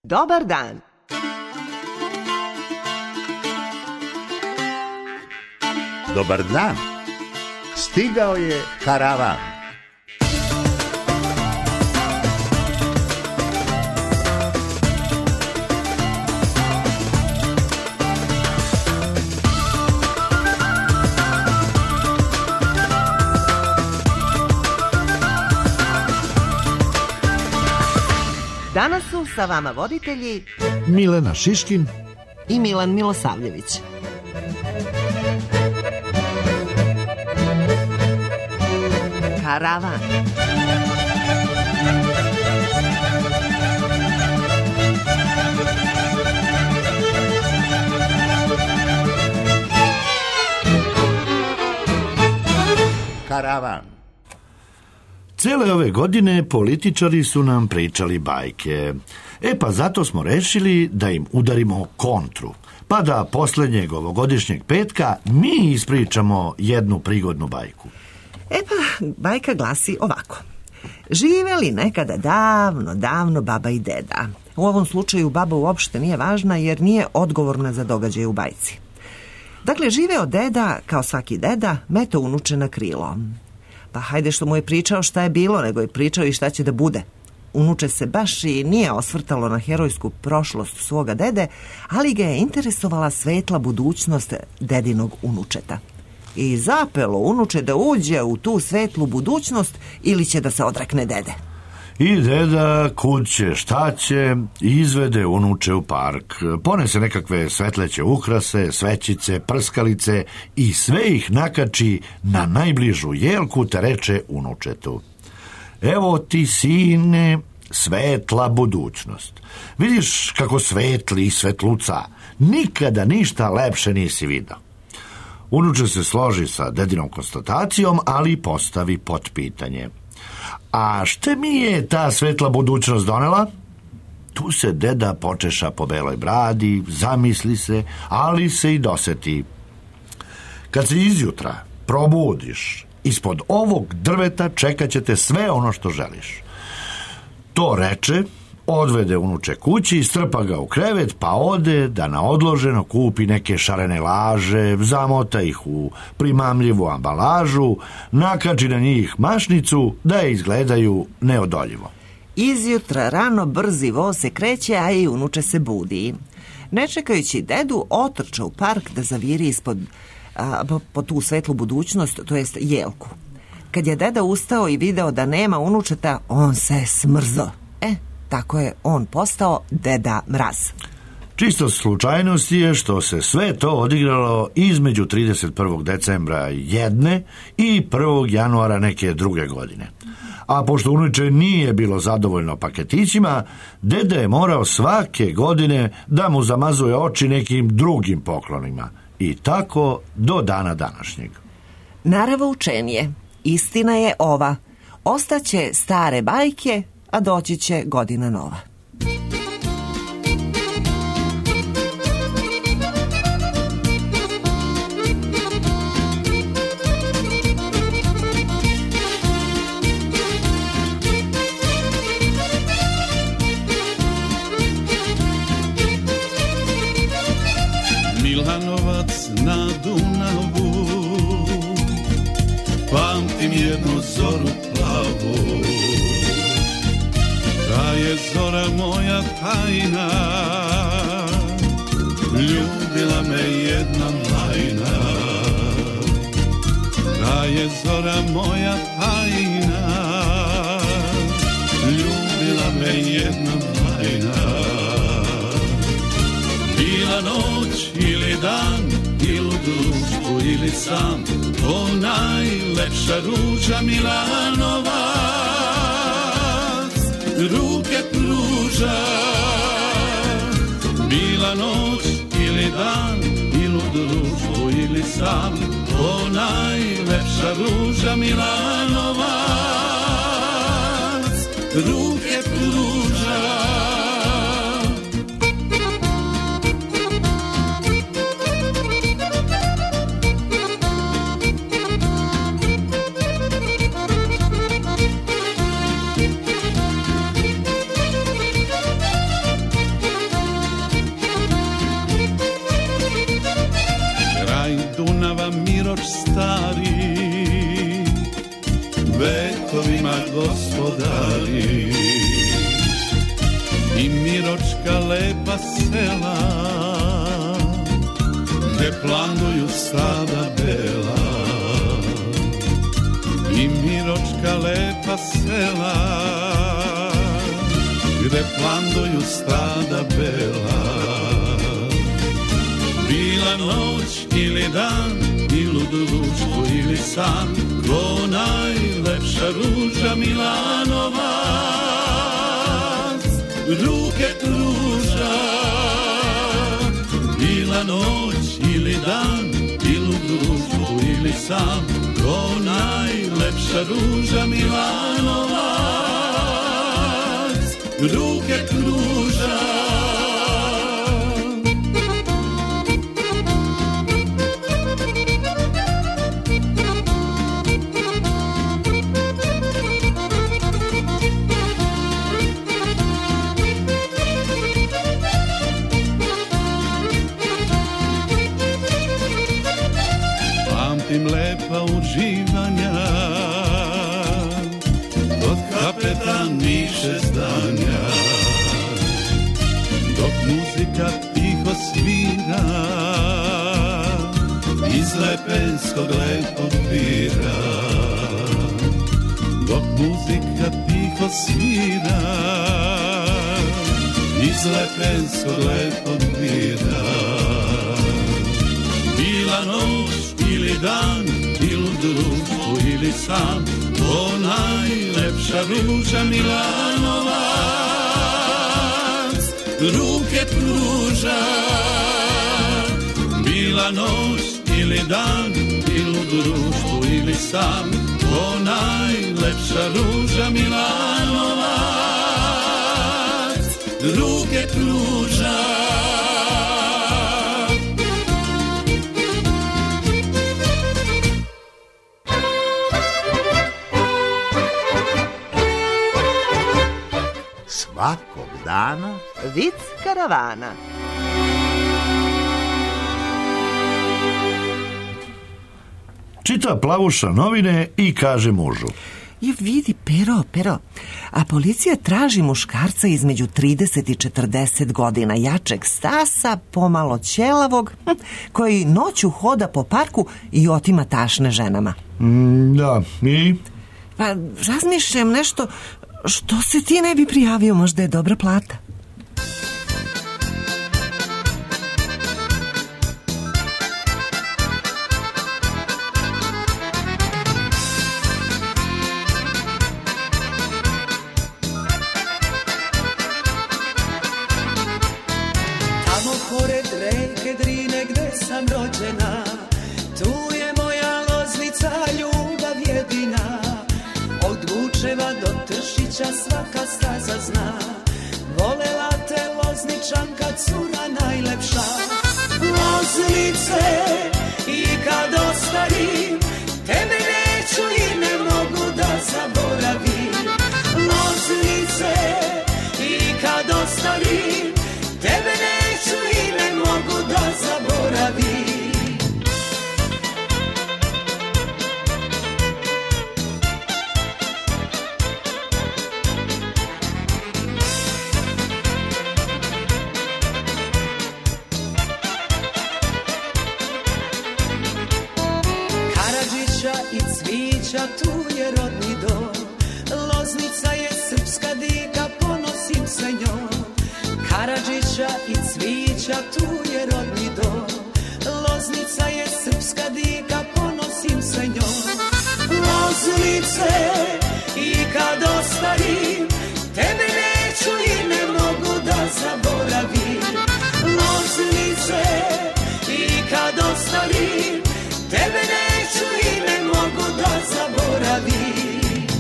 Dobar dan. Dobar dan. Stigao je karavan. Danas su sa vama voditelji Milena Šiškin i Milan Milosavljević. Karavan. Karavan. Cele ove godine političari su nam pričali bajke. Pa zato smo rešili da im udarimo kontru. Pa da poslednjeg ovogodišnjeg petka mi ispričamo jednu prigodnu bajku. Pa, bajka glasi ovako. Živeli nekada davno baba i deda. U ovom slučaju baba uopšte nije važna jer nije odgovorna za događaje u bajci. Dakle, živeo deda, kao svaki deda, meto unuče na krilo. Pa hajde što mu je pričao šta je bilo, nego je pričao i šta će da bude. Unuče se baš i nije osvrtalo na herojsku prošlost svoga dede, ali ga je interesovala svetla budućnost dedinog unučeta. I zapelo unuče da uđe u tu svetlu budućnost ili će da se odrekne dede. I deda kud će, šta će, izvede unuče u park. Ponese nekakve svetleće ukrase, svećice, prskalice i sve ih nakači na najbližu jelku te reče unučetu. Evo ti, sine, svetla budućnost. Vidiš kako svetli i svetluca. Nikada ništa lepše nisi vidio. Unuče se složi sa dedinom konstatacijom, ali postavi potpitanje. A šta mi je ta svetla budućnost donela? Tu se deda počeša po beloj bradi, zamisli se, ali se i doseti. Kad se izjutra probudiš, ispod ovog drveta čekat će te sve ono što želiš. To reče, odvede unuče kući, strpa ga u krevet, pa ode da na odloženo kupi neke šarene laže, zamota ih u primamljivu ambalažu, nakači na njih mašnicu da je izgledaju neodoljivo. Izjutra rano brzi voz se kreće, a i unuče se budi. Ne čekajući dedu, otrča u park da zaviri ispod po tu svetlu budućnost, to jest jelku. Kad je deda ustao i video da nema unučeta, on se smrzo. Tako je on postao Deda Mraz. Čisto slučajnost je što se sve to odigralo između 31. decembra jedne i 1. januara neke druge godine. A pošto unuče nije bilo zadovoljno paketićima, deda je morao svake godine da mu zamazuje oči nekim drugim poklonima. I tako do dana današnjeg. Naravoučenije, istina je ova. Ostaće stare bajke, a doći će godina nova. Milanovac na Dunavu, pamtim jednu zoru plavu. Ta je zora moja tajna, ljubila me jedna lajna. Ta je zora moja tajna, ljubila me jedna lajna. Bila noć ili dan, ili u društvu ili sam, o najlepša ruža Milanovac ruke pruža. Bila noć ili dan, ili u društvu ili sam, o najlepša ruža Milanovac ruke pruža. i Miročka lepa sela, gde planduju stada bela. I Miročka lepa sela, gde planduju stada bela. Bila noć ili dan, ili u društvu ili san, ko najlepša ruža Milanovac, ruke pruža. Bila noć ili dan, ili u društvu ili san, ko najlepša ruža Milanovac, ruke pruža. Pamtim lepa uživanja dok kapetan miše zdanja, dok muzika tiho svira iz lepenskog lepog vira, dok muzika tiho svira iz lepenskog lepog vira. Bila noć ili dan, ili u društvu ili sam, ko najlepša ruža Milanovac, ruke pruža. Bila noć ili dan, ili u društvu ili sam, ko najlepša ruža Milanovac, ruke pruža. Svakog dana Vic karavana. Čita Plavuša novine i kaže mužu: I vidi, Pero, a policija traži muškarca između 30 i 40 godina, jačeg stasa, pomalo ćelavog, koji noću hoda po parku i otima tašne ženama. Da, i? Pa razmišljam nešto, što se ti ne bi prijavio, možda je dobra plata. Tamo pored reke Drine gde sam rođena, tu je moja Loznica, ljubav jedina. Od Vučeva do Tršića svaka staza zna, volela te Lozničanka, cura najlepša. Loznice, i kad ostarim, tebe neću i ne mogu da zaboravim. Loznice, i kad ostarim, tebe neću i ne mogu da zaboravim. I Cvića, tu je rodni dom, Loznica je srpska dika, ponosim se njom. Karadžića i Cvića, tu je rodni dom, Loznica je srpska dika, ponosim se njom. Loznice, i kad ostarim, tebe neću i ne mogu da zaboravim. Loznice, i kad ostarim, tebe neću i ne mogu da zaboravim.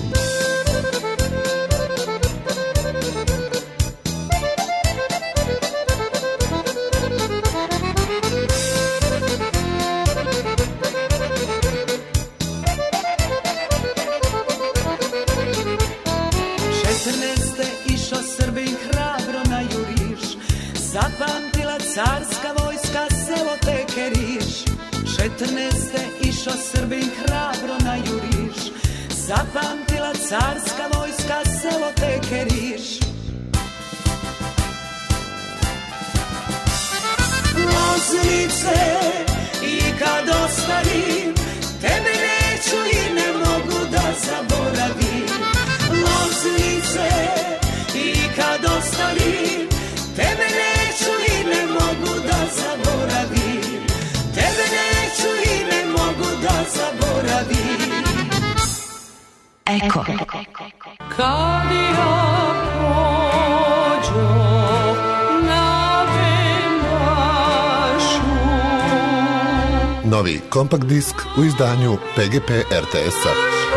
Zapamtila carska vojska selo Tekeriš, 14. išao Srbin hrabro na juriš. Zapamtila carska vojska selo Tekeriš. loznice i kad ostarim, tebe neću i ne mogu da zaboravim. Loznice i kad ostarim, tebe neću i ne mogu da zaboravim. Tebe neću i ne mogu da zaboravim. Eko. Kad ja pođo na Vemašu. Novi kompakt disk u izdanju PGP RTS-a.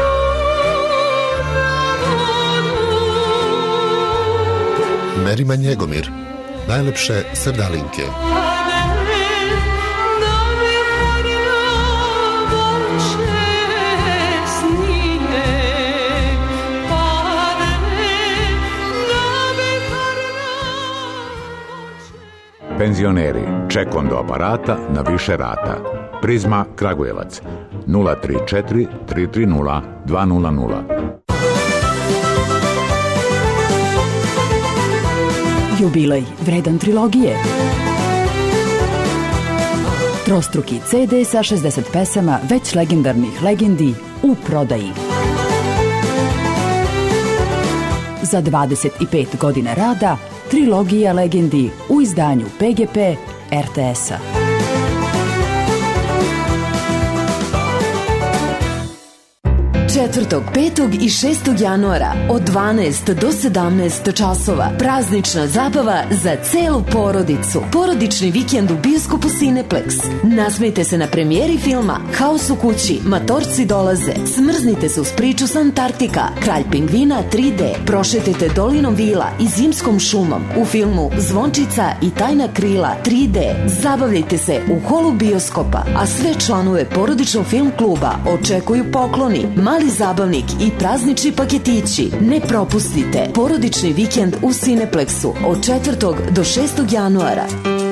Merima Njegomir, najlepše sevdalinke. Penzioneri, ček do aparata na više rata. Prizma Kragujevac 034 330 200. Jubilej vredan trilogije. Trostruki CD sa 60 pesama već legendarnih legendi u prodaji. Za 25 godina rada trilogija legendi u izdanju PGP RTS-a. 4., 5. i 6. januara od 12 do 17 časova praznična zabava za celu porodicu. Porodični vikend u bioskopu Cineplex. Nasmejte se na premijeri filma Haos u kući, Matorci dolaze. Smrznite se uz priču s Antarktika, Kralj pingvina 3D. Prošetajte dolinom vila i zimskom šumom u filmu Zvončica i tajna krila 3D. Zabavljajte se u holu bioskopa, a sve članove porodičnog film kluba očekuju pokloni, mali zabavnik i praznični paketići. Ne propustite porodični vikend u Cineplexu od 4. do 6. januara.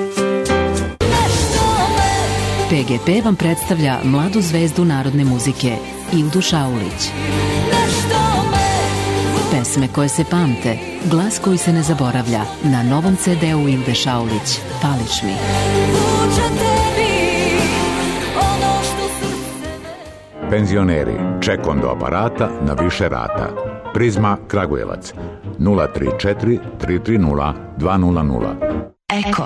PGP vam predstavlja mladu zvezdu narodne muzike Ildu Šaulić. Pesme koje se pamte, glas koji se ne zaboravlja na novom CD-u Ilde Šaulić, Pališ mi. Penzioneri, ček do aparata na više rata. Prizma Kragujevac 034 330 200. Eko.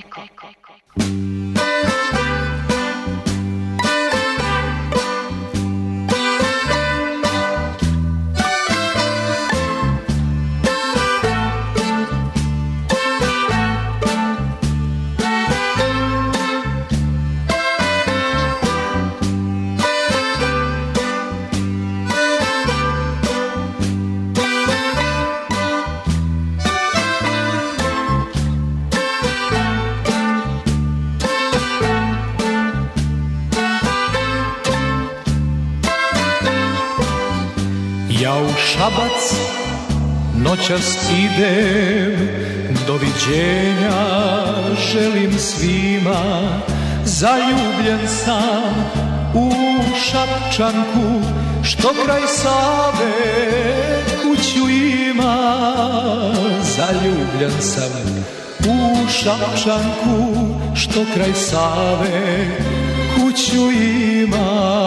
Šabac noćas idem, doviđenja želim svima. Zaljubljen sam u Šapčanku, što kraj Save kuću ima. Zaljubljen sam u Šapčanku, što kraj Save kuću ima.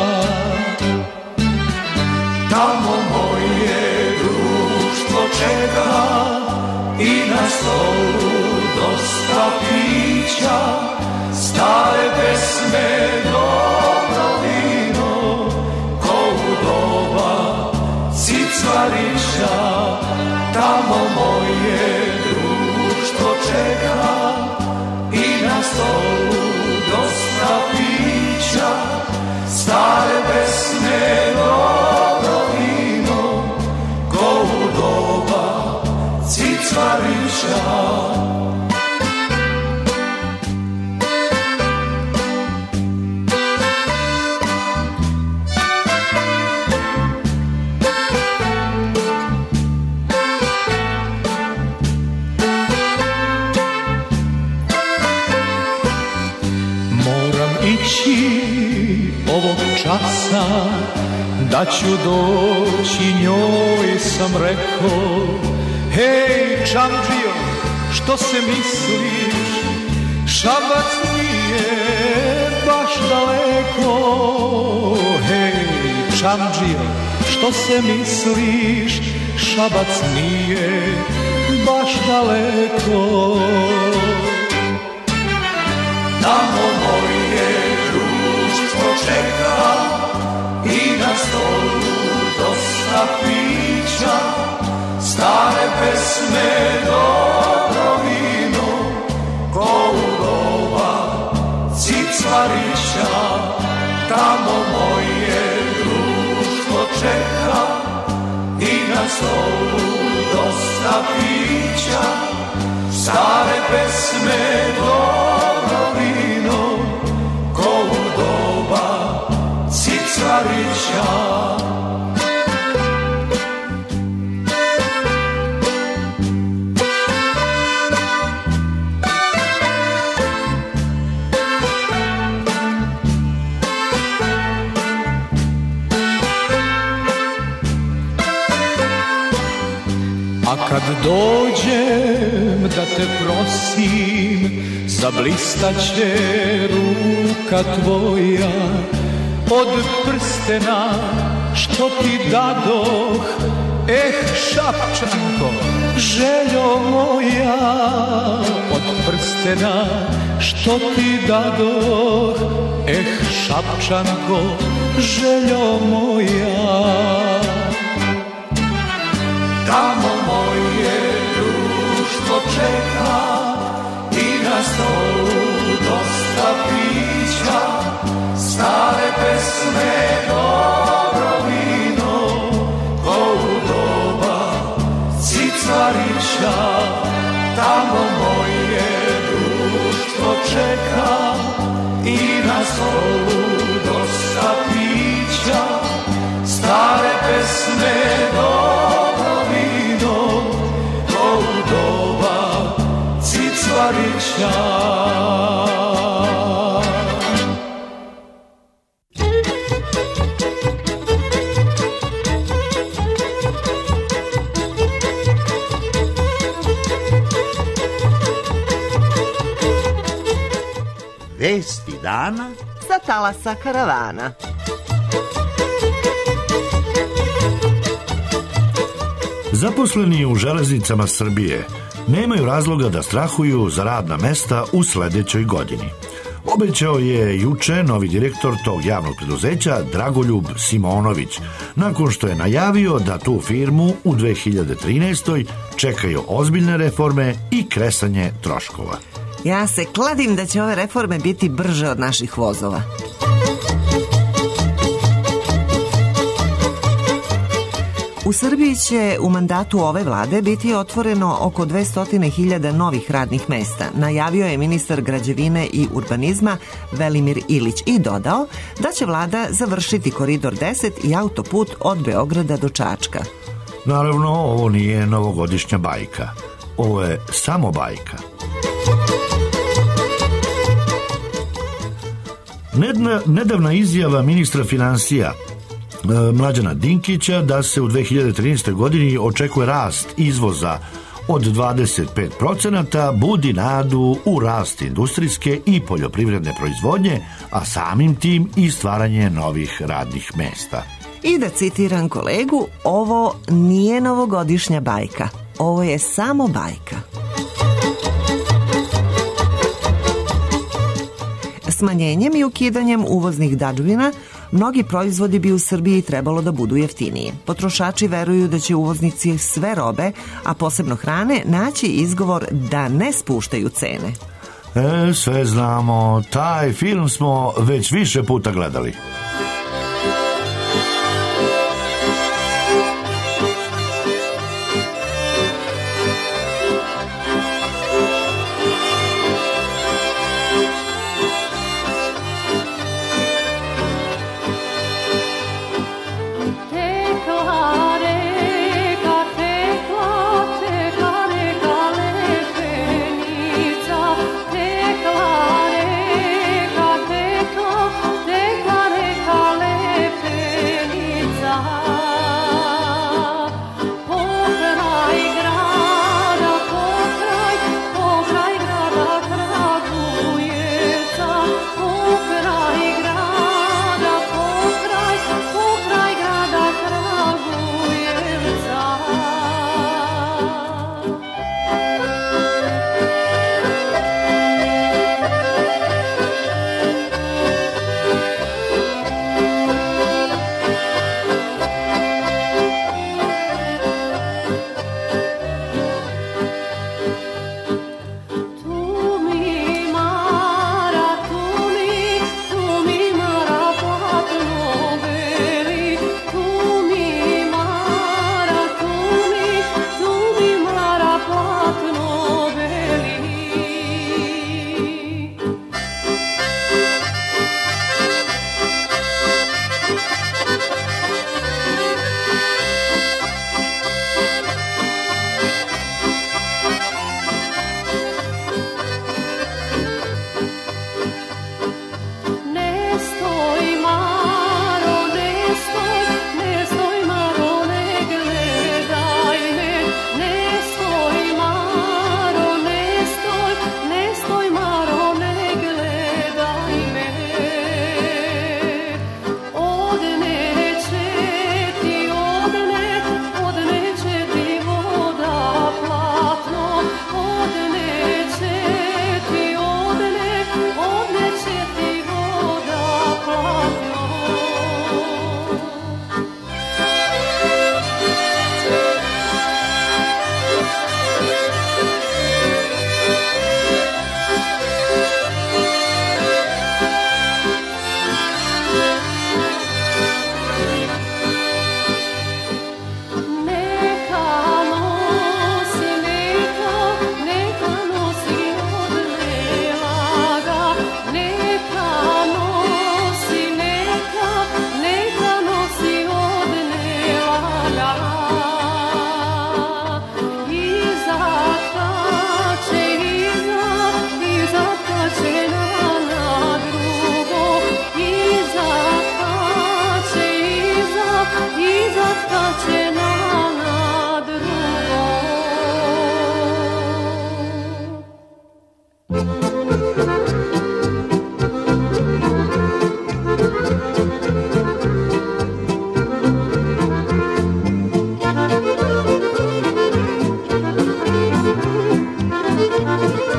Tamo moje društvo čeka i na stolu dosta pića, stare pesme, dobro vino, ko u doba Cicvarića. Tamo moje društvo čeka i na stolu dosta pića, stare pesme, dobro vino, ko u doba Cicvarića. Moram ići ovog časa, da ću doći njoj, sam rekao. Hej, Čamđijo, što se misliš? Šabac nije nije baš daleko. Hej, čamdžija, što se misliš, Šabac nije baš daleko. Tamo moje društvo čeka i na stolu dosta pića, stare pesme, dobro vino, ko u doba Cicvarića. Tamo moje društvo čeka i na stolu dosta pića, stare pesme, dobro vino, ko u doba Cicvarića. A kad dođem da te prosim, zablistaće ruka tvoja od prstena što ti dadoh. Šapčanko, željo moja, od prstena što ti dadoh. Šapčanko, željo moja. Tamo moje društvo čeka i na stolu dosta pića, stare pesme, dobro vino, ko u doba Cicvarića. Tamo moje društvo čeka i na stolu dosta pića, stare pesme, dobro vino, ko u doba Cicvarića. Vesti dana sa talasa karavana. Zaposleni u železnicama Srbije nemaju razloga da strahuju za radna mesta u sledećoj godini. Obećao je juče novi direktor tog javnog preduzeća Dragoljub Simonović, nakon što je najavio da tu firmu u 2013. čekaju ozbiljne reforme i kresanje troškova. Ja se kladim da će ove reforme biti brže od naših vozova. U Srbiji će u mandatu ove vlade biti otvoreno oko 200.000 novih radnih mesta, najavio je ministar građevine i urbanizma Velimir Ilić i dodao da će vlada završiti Koridor 10 i autoput od Beograda do Čačka. Naravno, ovo nije novogodišnja bajka. Ovo je samo bajka. Nedavna izjava ministra finansija Mlađana Dinkića da se u 2013. godini očekuje rast izvoza od 25% budi nadu u rast industrijske i poljoprivredne proizvodnje, a samim tim i stvaranje novih radnih mesta. I da citiram kolegu, ovo nije novogodišnja bajka, ovo je samo bajka. Smanjenjem i ukidanjem uvoznih dažbina mnogi proizvodi bi u Srbiji trebalo da budu jeftiniji. Potrošači veruju da će uvoznici sve robe, a posebno hrane, naći izgovor da ne spuštaju cene. Sve znamo, taj film smo već više puta gledali. Tekla reka, tekla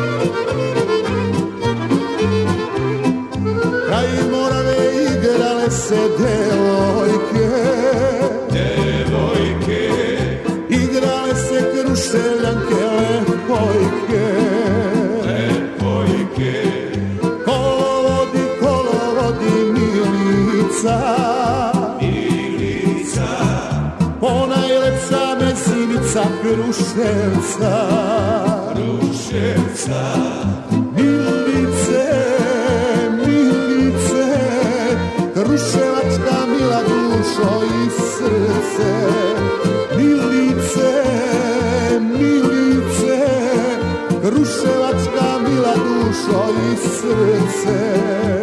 Kraj Morave igrale se devojke, igrale se kruševljanke lepojke, kolovodi Milica, ponajlepša mesinica Kruševca, Milice, Kruševačka mila dušo i srce, Milice, Kruševačka mila dušo i srce.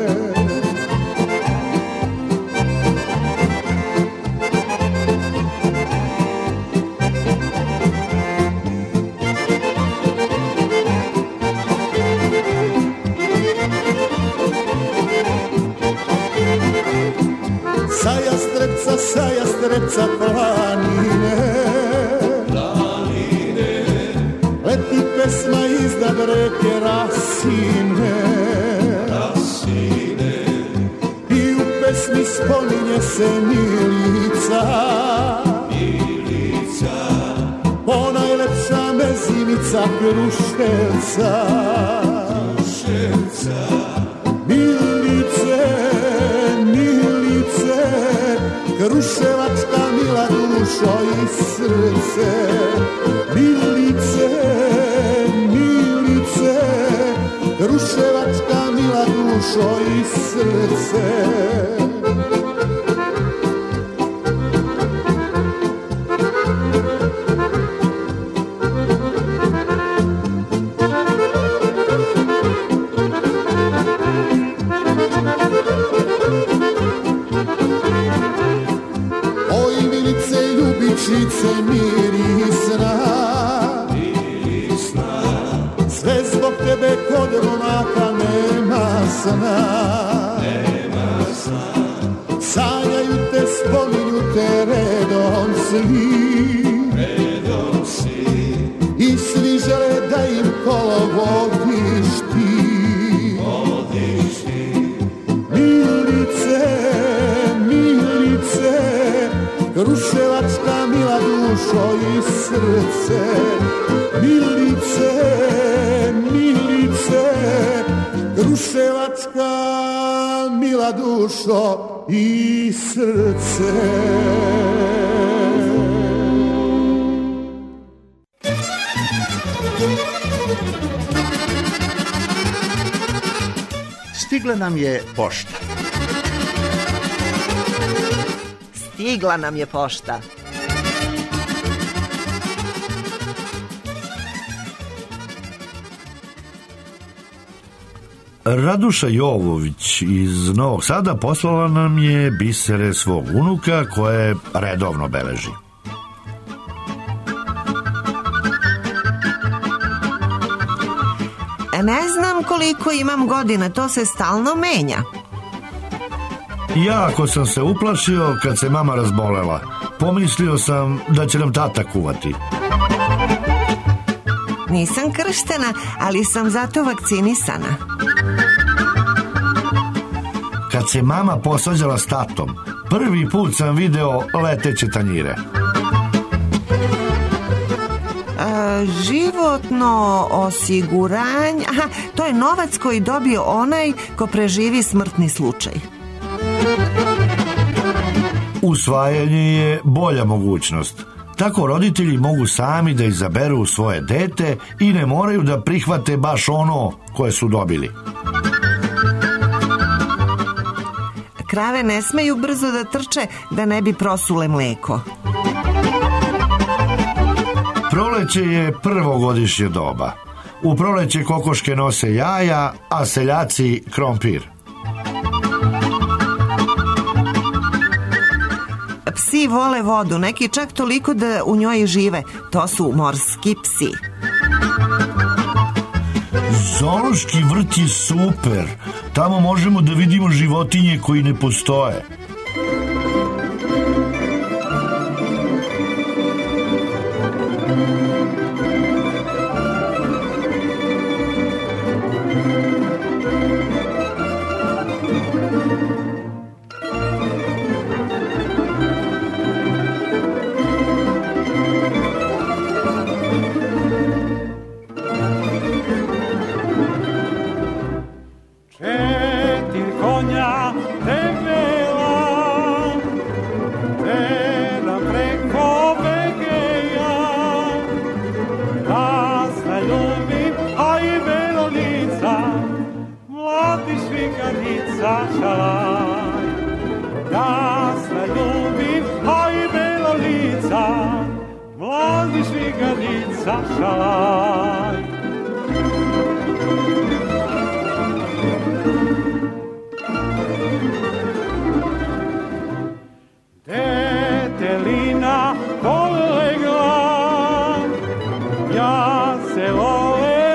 Sa Jastrepca planine, leti pesma iznad reke Rasine, i u pesmi spominje se Milica, ponajlepša mezinica Kruševca, Kruševačka mila dušo i srce, Milice, Kruševačka mila dušo i srce. Ljubičice mirisna, sve zbog tebe kod momaka nema sna, sanjaju te, spominju te redom svi, i svi žele da im kolo vodiš ti. Milice, Kruševačka mila dušo i srce, Milice, Kruševačka mila dušo i srce. Stigla nam je pošta. Stigla nam je pošta. Raduša Jovović iz Novog Sada poslala nam je bisere svog unuka koje redovno beleži. Ne znam koliko imam godina, to se stalno menja. Jako sam se uplašio kad se mama razbolela. Pomislio sam da će nam tata kuvati. Nisam krštena, ali sam zato vakcinisana. Kad se mama posvađala s tatom, prvi put sam video leteće tanjire. Životno osiguranje, to je novac koji dobio onaj ko preživi smrtni slučaj. Usvajanje je bolja mogućnost. Tako roditelji mogu sami da izaberu svoje dete i ne moraju da prihvate baš ono koje su dobili. Krave ne smeju brzo da trče da ne bi prosule mleko. Proleće je prvogodišnje doba. U proleće kokoške nose jaja, a seljaci krompir. Psi vole vodu, neki čak toliko da u njoj žive. To su morski psi. Zoološki vrt je super. Tamo možemo da vidimo životinje koji ne postoje. šalaj. Da se ljubim, a i bela lica, mladi šviganica šalaj. Detelina polegla, ja se Lole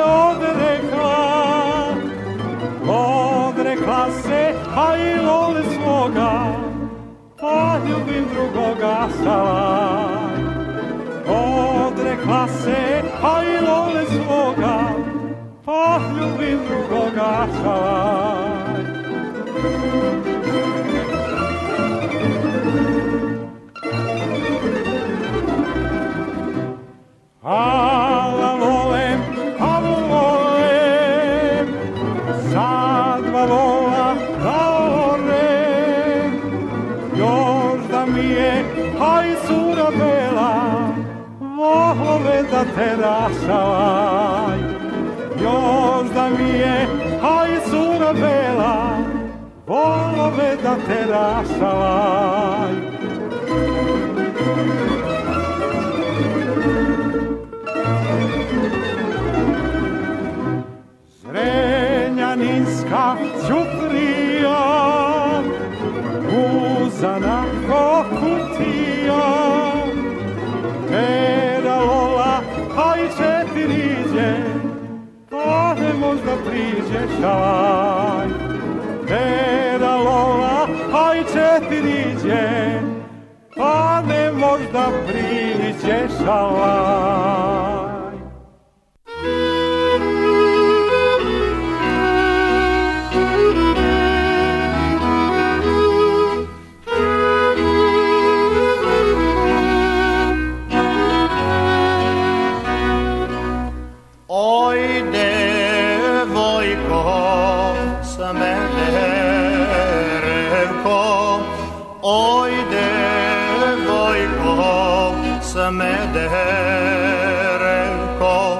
odrekla se, a i Lole svoga, pa ljubim drugoga šalaj. Odrekla se, a i Lole svoga, pa ljubim drugoga šalaj. Ala volem, sad dva vola da orem, još da mi je, aj cura bela, volove da te rašalaj. Još da mi je, aj cura bela, volove da te rašalaj. Zrenjaninska ćuprija, uzanako kutija, Pera Lola, a i četiriđe, pa ne možda priđe šalaj. Pera Lola, a i četiriđe, pa ne možda priđe šalaj. Smederevko,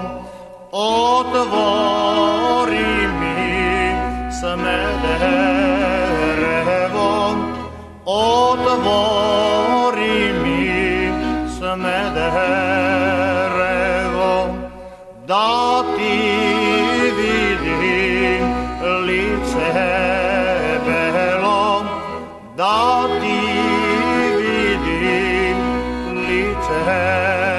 otvori mi Smederevo, otvori mi Smederevo, da ti vidim lice belo, da ti vidim lice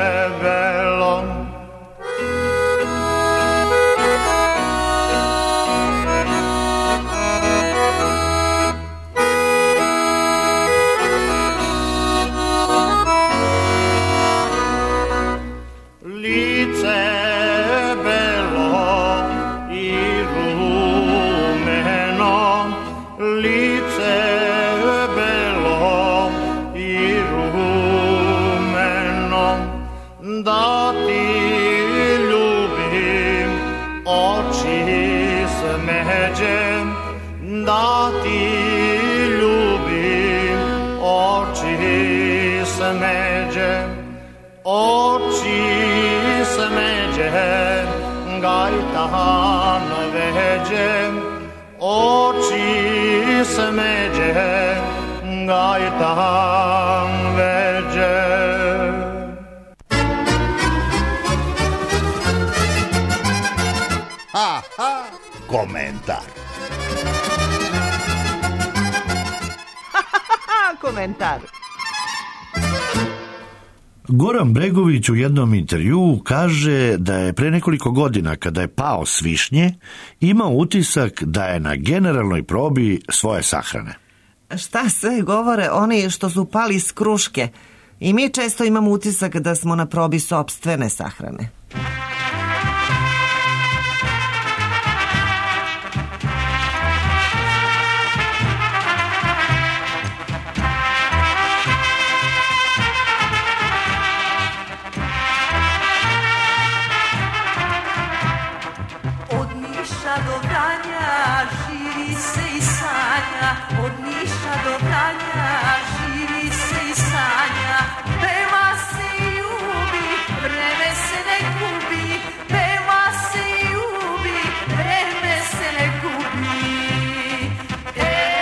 da ti ljubim oči smeđe, da ti ljubim oči smeđe, oči smeđe, gajtan veđe, oči smeđe, gajtan veđe. Komentar. Komentar. Goran Bregović u jednom intervjuu kaže da je pre nekoliko godina, kada je pao s višnje, imao utisak da je na generalnoj probi svoje sahrane. Šta sve govore oni što su pali s kruške? I mi često imamo utisak da smo na probi sopstvene sahrane. Hey!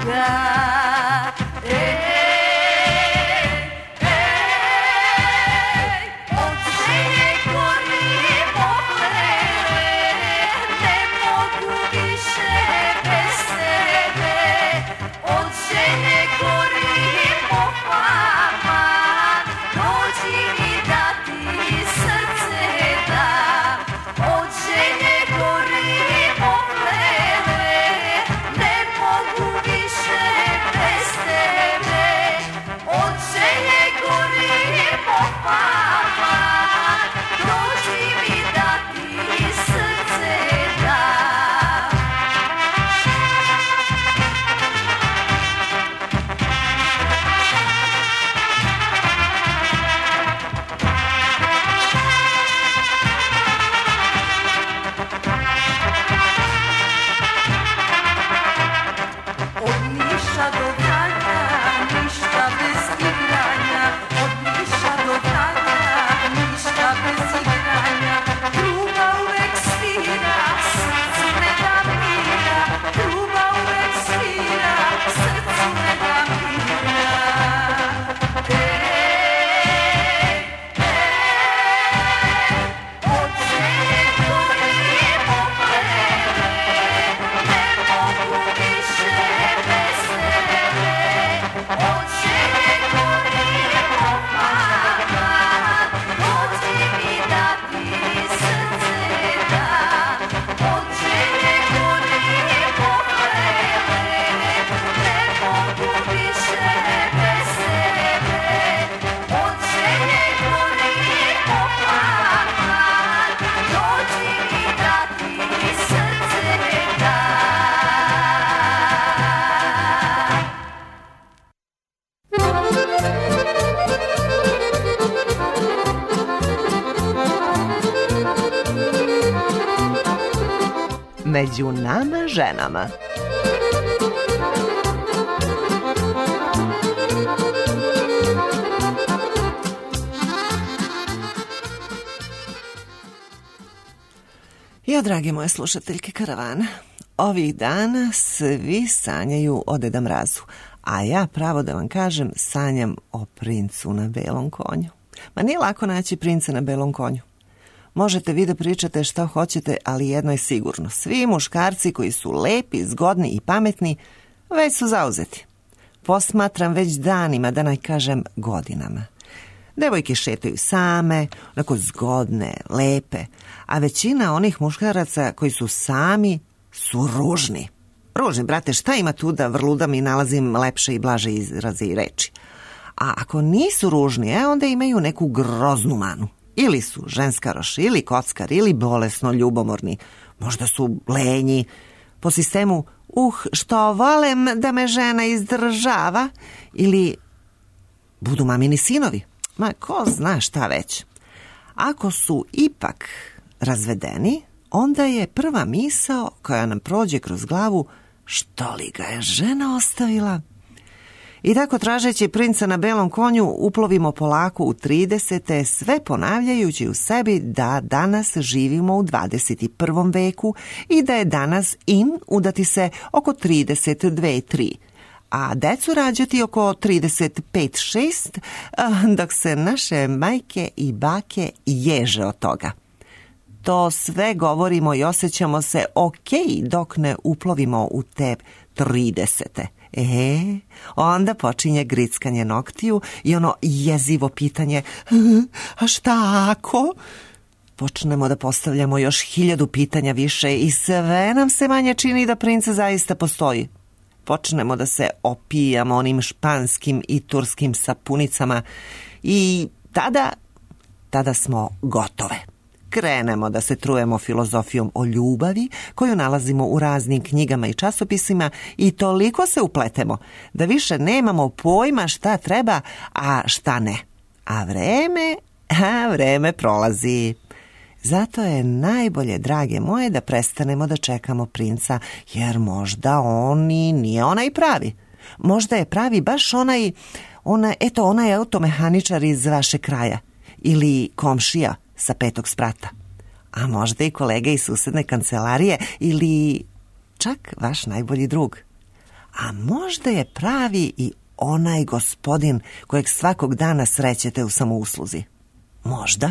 Među nama ženama. Jo, drage moje slušateljke karavana, ovih dana svi sanjaju o Deda Mrazu, a ja, pravo da vam kažem, sanjam o princu na belom konju. Ma nije lako naći princa na belom konju. Možete vi da pričate što hoćete, ali jedno je sigurno. Svi muškarci koji su lepi, zgodni i pametni, već su zauzeti. Posmatram već danima, da ne kažem godinama. Devojke šetaju same, onako zgodne, lepe, a većina onih muškaraca koji su sami su ružni. Ružni, brate, šta ima tu da vrludam i nalazim lepše i blaže izraze i reči? A ako nisu ružni, onda imaju neku groznu manu. Ili su ženskaroši, ili kockari, ili bolesno ljubomorni. Možda su lenji. Po sistemu, što volem da me žena izdržava. Ili budu mamini sinovi. Ma, ko zna šta već. Ako su ipak razvedeni, onda je prva misao koja nam prođe kroz glavu, što li ga je žena ostavila? I tako, tražeći princa na belom konju, uplovimo polako u 30. sve ponavljajući u sebi da danas živimo u 21. veku i da je danas in udati se oko 32-3, a decu rađati oko 35-6, dok se naše majke i bake ježe od toga. To sve govorimo i osjećamo se okej dok ne uplovimo u te 30. Onda počinje grickanje noktiju i ono jezivo pitanje, a šta ako? Počnemo da postavljamo još 1000 pitanja više i sve nam se manje čini da princ zaista postoji. Počnemo da se opijamo onim španskim i turskim sapunicama i tada smo gotove. Krenemo da se trujemo filozofijom o ljubavi koju nalazimo u raznim knjigama i časopisima i toliko se upletemo da više nemamo pojma šta treba, a šta ne. A vreme prolazi. Zato je najbolje, drage moje, da prestanemo da čekamo princa, jer možda on i nije onaj pravi. Možda je pravi baš onaj automehaničar iz vaše kraja ili komšija sa 5. sprata, a možda i kolega iz susedne kancelarije ili čak vaš najbolji drug. A možda je pravi i onaj gospodin kojeg svakog dana srećete u samousluzi. Možda.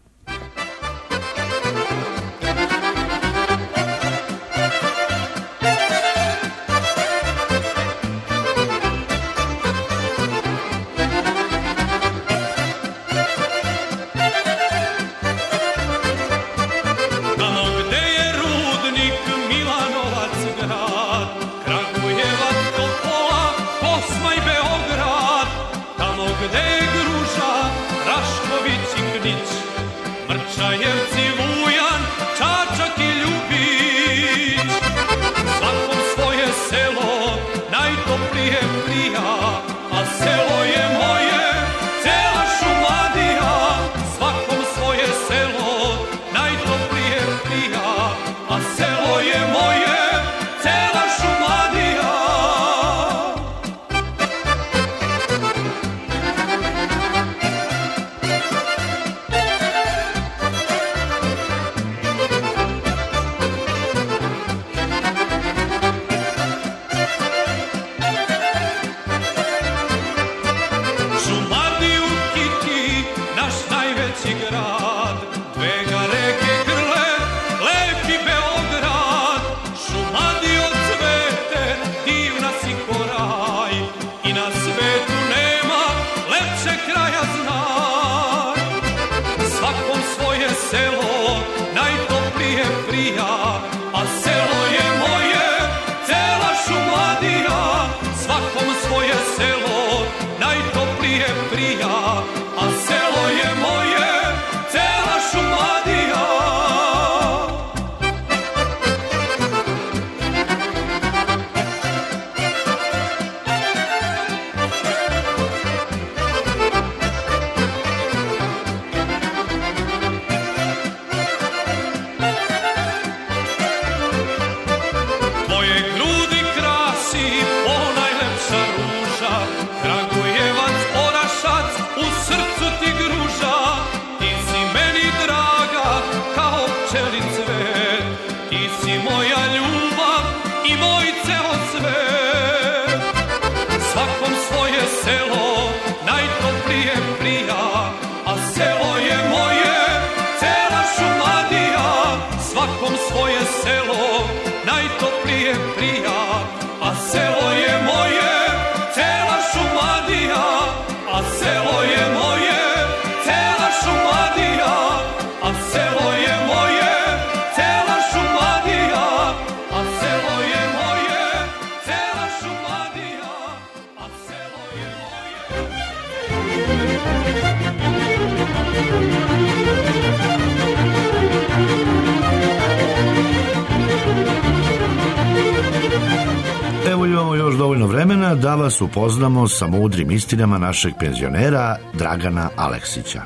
Evo imamo još dovoljno vremena da vas upoznamo sa mudrim istinama našeg penzionera Dragana Aleksića.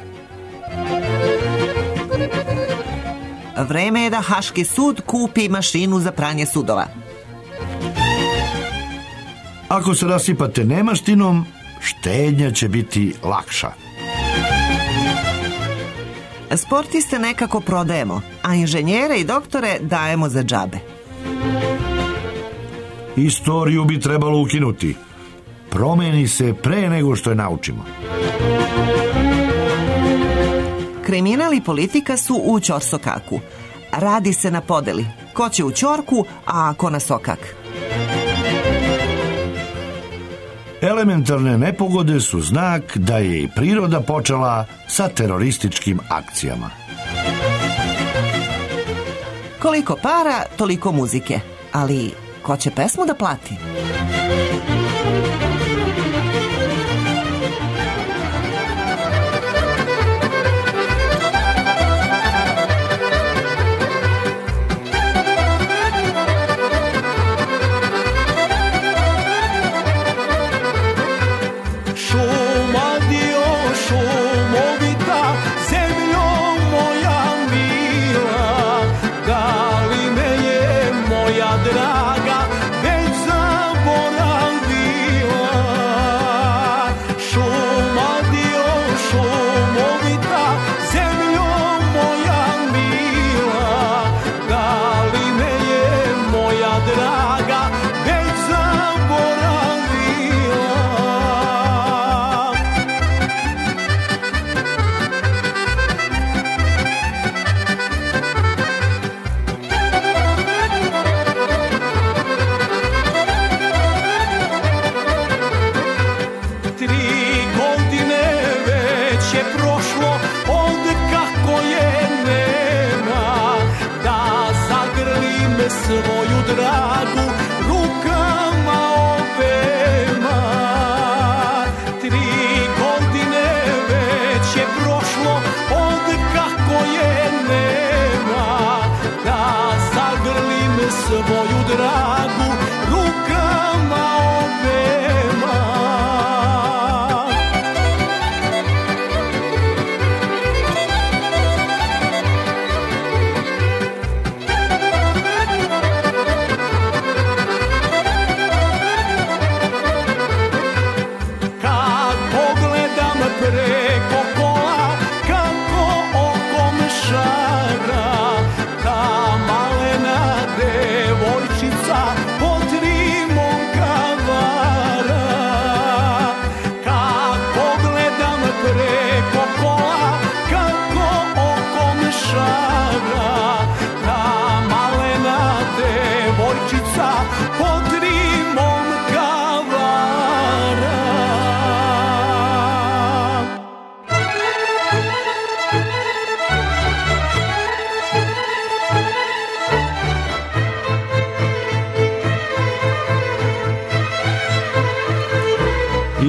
Vreme je da Haški sud kupi mašinu za pranje sudova. Ako se rasipate nemaštinom, štednja će biti lakša. Sportiste nekako prodajemo, a inženjere i doktore dajemo za džabe. Istoriju bi trebalo ukinuti. Promeni se pre nego što je naučimo. Kriminal i politika su u ćorsokaku. Radi se na podeli. Ko će u ćorku, a ko na sokak. Elementarne nepogode su znak da je i priroda počela sa terorističkim akcijama. Koliko para, toliko muzike. Ali ko će pesmu da plati? Draga, već zaboravila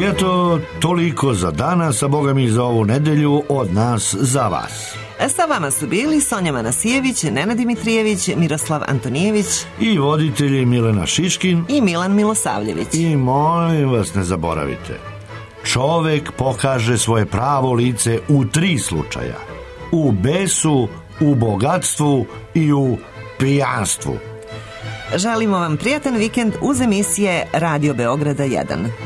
eto, toliko za danas, a boga mi za ovu nedelju od nas za vas. Sa vama su bili Sonja Manasijević, Nenad Dimitrijević, Miroslav Antonijević i voditelji Milena Šiškin i Milan Milosavljević. I molim vas, ne zaboravite, čovek pokaže svoje pravo lice u 3 slučaja: u besu, u bogatstvu i u pijanstvu. Želimo vam prijatan vikend uz emisije Radio Beograda 1.